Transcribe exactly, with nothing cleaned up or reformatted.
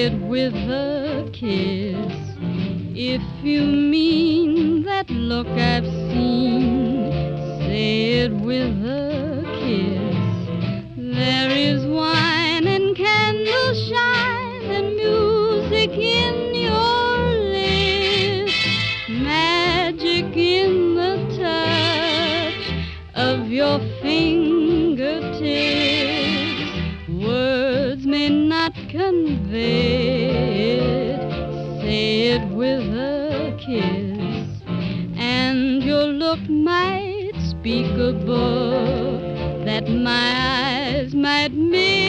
it with a kiss. If you mean that look I've seen, say it with a kiss. There is wine and candle shine and music in your lips, magic in the touch of your fingertips. Words may not convey it, say it with a kiss, and your look might speak a book that my eyes might miss.